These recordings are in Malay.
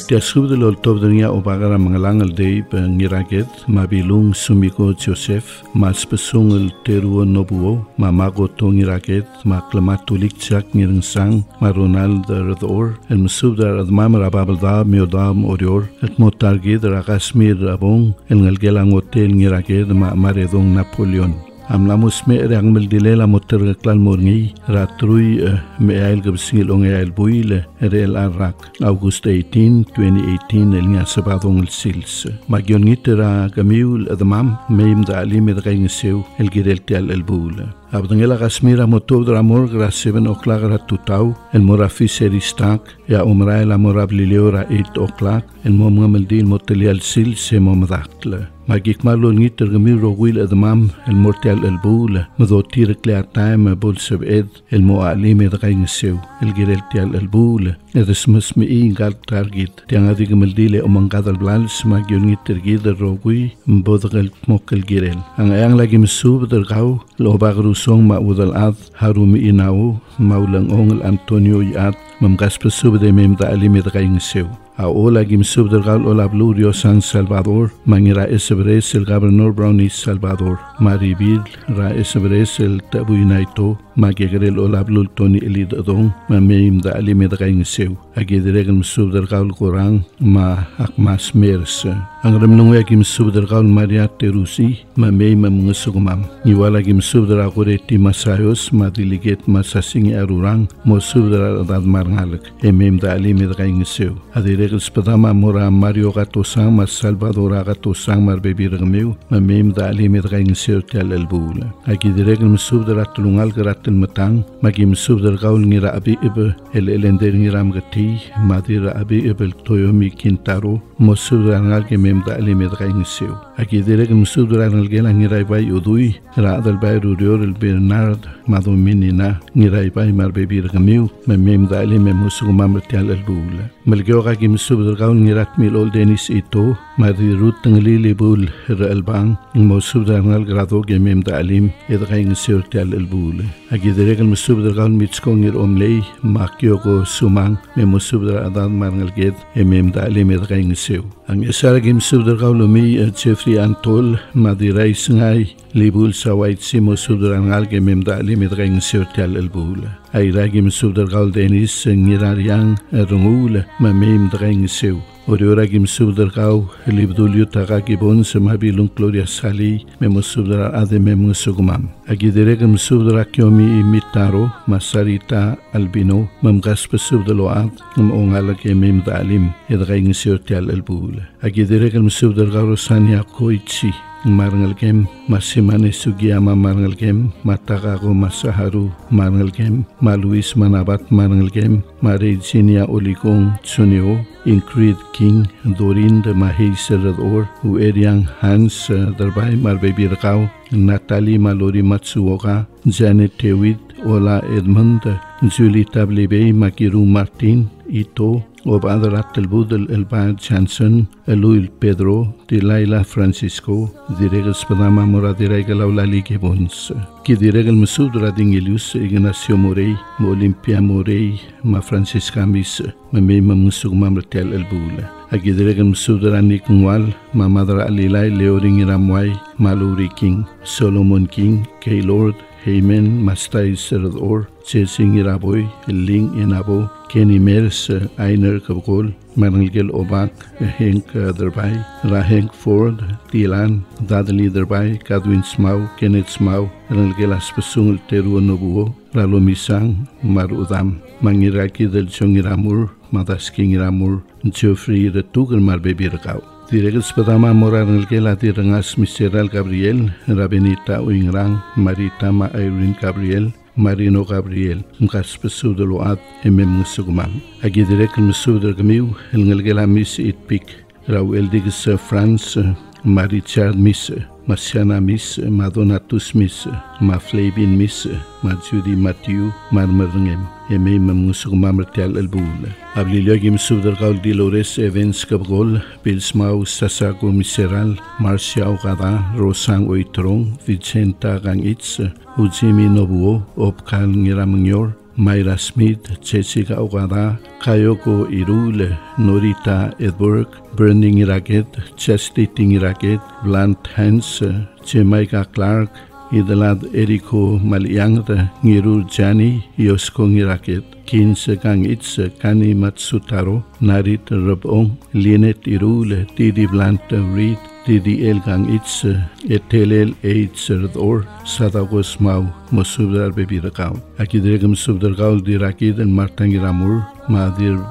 tiasub del tobdenia obagara mangalangal day ngiraget mabilung sumiko Joseph mas pesungel teruo nobuo mamago to ngiraget maklamatulik chak ngiringsang maronald rador el musub dar admam rababalda miodam orior et motargid rakasmir abong el ngalgelang hotel ngiraget ma maredong Napoleon amlamus me rang meldilela motor klal morngi ratrui me ail gabsingil ong ail buile rel arak August 18 2018 el nya sabadong el sils magion ngitera gamiul adamam meim da ali med gaingeseu el girel tial el bula abdangela gasmira motor dramor gra 7 o'clock ratutau el morafi seristak ya umra el morabliliora 8 o'clock el momgameldil motelial sils momdakla magik malo ngiter gami rogwil adamam el mortial el bula madotir clear time bol sub ed el moalim ed gaingeseu el girel tial el bula edesmus me ingal target tianga digamaldile omangadal blals magion ngiter gider rogwi mbodgal mokkel girel ang ayang lagi mesub der gau lo bagru song ma udal ad harumi inau maulang ongel Antonio yat mamgas pesub de mem da alim ed gaingeseu Ola gim subdergal ola Blurio San Salvador mangira esebres el gobernador Brownie Salvador Maribel ra esebres el tabu inaito magigrel ola Blul Tony Elidon mameim da ali medgaing seu agidregel subdergal Quran ma akmas mers angrem nungya gim subdergal Maria Terusi mameim mungsugumam niwala gim subdera goreti masayos madiliget masasing arurang mo subdera dad marngalek emem da ali medgaing seu adire Spadama mora Mario Gatosang mas Salvador Gatosang mar bebiragmeu mamem da ali medgaing sertial albula agi direg mesub der atlungal geratel matang magi mesub der gaul ngira abi ibe el elender ngiram gati madira abi ibel toyomi kintaro mesub der ngal ke mem da ali medgaing seu agi direg mesub der ngal gela ngira bay udui ra dal bay rudior el Bernard madominina ngira bay mar bebiragmeu mamem da ali memusug mamrtial albula melgioga gim subdergaun ngirat mil ol denis ito mari rut tanglili bul albang mo subdergal grado gemem da alim edgaing sertial albul agideregal musubdergaun mitsko ngir omlei makyogo sumang me musubder adan marngal ged emem da alim edgaing seu ang esaragim subdergaun mi Jeffrey Antol madirai sngai libul sawait simo subdergal gemem da alim edgaing sertial albul ay ragim subdergaun denis ngirariang rungul mamem dreng seu Orioragim subdergau libdulio tagagibon semabilung Gloria Sali memusubdera ade memusugumam agideregam subdera kyomi imitaro masarita albino mamgas pesubdeload ongalage mem dalim edgaing sertial albul agideregam subdergau rosania koichi marngalgem masimane sugiyama marngalgem matagago masaharu marngalgem maluis manabat marngalgem marejinia oligong tsuneo Ingrid King Dorin de Mahiserador Ueriang Hans Darbai Marbebirgau Natalie Malori Matsuoka Janet Tewitt Ola Edmund Julie Tablebe Makiru Martin Ito Obadarat Telbudel Elbad Johnson Eluil Pedro Dilaila Francisco Diregal Spadama Moradiregal Aulali Gebons Ki diregal Mesudra Dingelius Ignacio Morey Olimpia Morey Ma Francisca Miss Mame Mamusug Mamretel Elbula Agidiregal Mesudra Nikungwal Ma Madra Alilai Leoring Ramway Maluri King Solomon King K Lord Heyman Mastai Serador Chasing Iraboy Ling Inabo Kenny Mers Einer Kabgol Marngelgel Obak Henk Derbai Rahenk Ford Tilan Dudley Derbai Kadwin Smau Kenneth Smau Rangelgel Aspesungel Teruo Nobuo Ralo Misang Marudam Mangiraki del Chongiramur Madasking Ramur Geoffrey Retugal Marbebirgau Diregal Spadama Morangelgel Ati Rangas Miseral Gabriel Rabenita Uingrang Maritama Irene Gabriel Marino Gabriel Mkas Pesudaloat Musugumam Agidirek Musudragamiu Elngelgela Miss Itpik Raul Digis France Marichard Miss Marciana Miss Madonatus Miss Maflabin Miss Judy Matthew Marmarngem Musugumam Retial Elbul Ablilogim Sudragal Dilores Evans Kabgol Bilsmau Sasago Miseral Marcia Ogada Rosang Oitrong Vicenta Gangitz Ujimi Nobuo Opkal Ngiramnyor Mayra Smith, Jessica Ogada, Kayoko Irule, Norita Edberg, Burning Iraket, Chastity Iraket, Blunt Hans, Jamaica Clark, Idalad Eriko Maliangda, Ngirur Jani, Yosko Iraket, Kinse Kang Itse, Kani Matsutaro, Narit Rabong, Linet Irule, Didi Blunt Reed, Didi Elgang Itse, Etelel Eitser Sadagos Mau, Mosubdar Bebirakau. Akidregam Subdargaul Dirakid and Martangiramur, Madir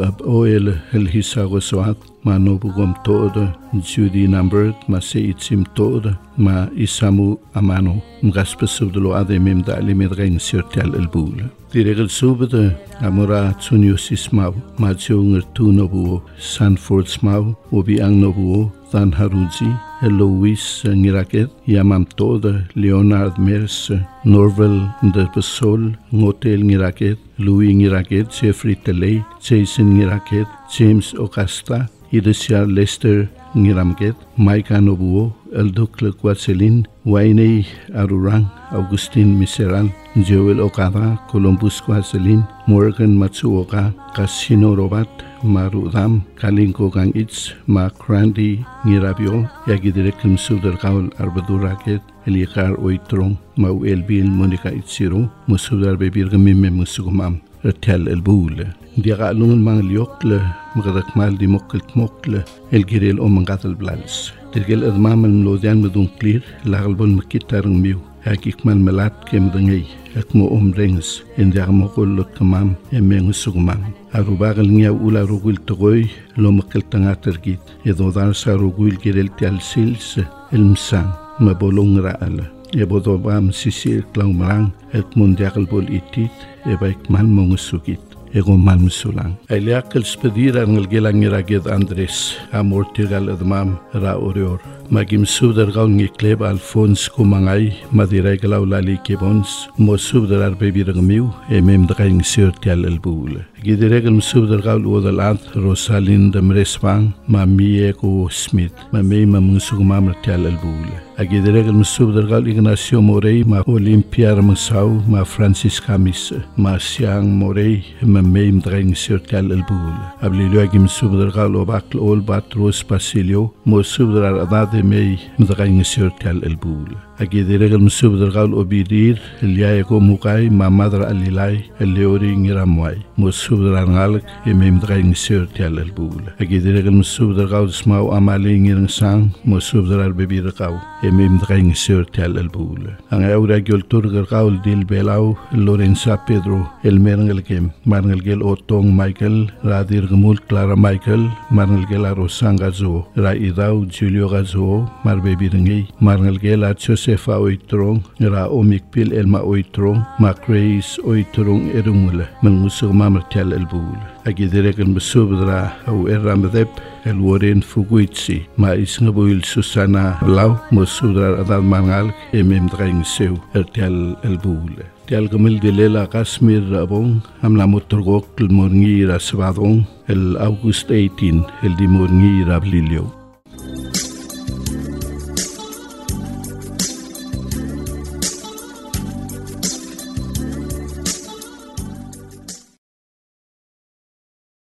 Oil El Hisagoswat, Ma Nobugom Toda, Judy Numbert, Ma Seitzim Toda, Ma Isamu Amano, Mgaspa Subdalo Ade Memda Alimedring Sirtel El Bul. Diregel Subde, Amora Tsunius Ismau, Majunger Tunobuo, Sanford Mau, Obi Ang Nobuo, Dan Haruji, Eloise Ngiraket, Yamam Toda, Leonard Mers, Norval de Pesol, Ngotel Ngiraket, Louis Ngiraket, Jeffrey Teley, Jason Ngiraket, James Ocasta, Idesiar Lester Ngiramket, Maika Nobuo, Eldukle Quatselin, Wayne Arurang, Augustin Miseral, Joel Okada, Columbus Quatselin, Morgan Matsuoka, Casino Robat, Marudam, Kalinko Gang Itz, Macrandy Ngirabio, Yagidirekim Sudarkaul Arbaduraket, Elikar Oitrong, Mau Elbil Monica Itziro, Musudar Bebirgamim Musugumam, Retel El Bule. Diagalungan mga liokle, magdakmal di mokle, el girel o mangatal blals. Dirgel admamal mlodian medung clear, lagalbon makitarang miu, hakikmal malat kem dangay, ak mo omrengs, endiak mokolot kamam, emengus sugumam. Arubagal niya ula rugul togoy, lo makil tangatergit, edodar sa rugul girel tial sils, el msang, mabolong raala. Ebodobam sisir klaumarang, et mundiakal bol itit, ebaikmal mongusugit. Ego malmusulang. Aileakal spedira ng gelang iragid Andres, amortigal admam ra orior. Magim subdar gaul ngikleb Alphonse kumangay, madiragalaw lali kebons, mo subdar arbebirang miu, emem dakaing sirtial albul. Gidiregal msubdar gaul udalat, Rosalind Mreswang, mamie ko Smith, mamay mamungsugumam rtial albul. Agidiregal msubdar gaul Ignacio Morey, ma Olympia Ramsaw, ma Francis Camis, ma Siang Morey, mamay dakaing sirtial albul. Ablilio agim subdar gaul obakl ol Batros Basilio, mo subdar adade مي مدغاين سيرتال البول أكيد رجل مسوبدر قال أبيدير اللي يكون مقاي مع مدر الليلاي اللي يورين رمواي مسوبدر عنالك يمي مدغاين سيرتال البول أكيد رجل مسوبدر قال اسمعوا أمالين يرنسان مسوبدر الببير قاو يمي مدغاين سيرتال البول أنا أورا جول تورغر قال ديل بيلاو لورينسا بيدرو الميرنجل كيم مارنجل أوتون مايكل رادير غمول كلارا مايكل مارنجل روسان غازو رايداو جوليو غازو مار بيبيرنجي مارنجل Josefa Oitrong, Ra Omikpil Elma Oitrong, Macrace Oitrong Erungula, Melmusuk Mamartel El Bul. Agidiregan Besubdra, au Erramadep, El Warren Fuguitsi, Ma Isnabuil Susana Lau, Mosudra Adal Mangal, Emem Drang Seu, Ertel El Bul. Tial Gamil Vilela Kasmir Rabong, Amla Motorgok, El Morngi Rasvadong, El August 18, El Di Morngi Rablilio.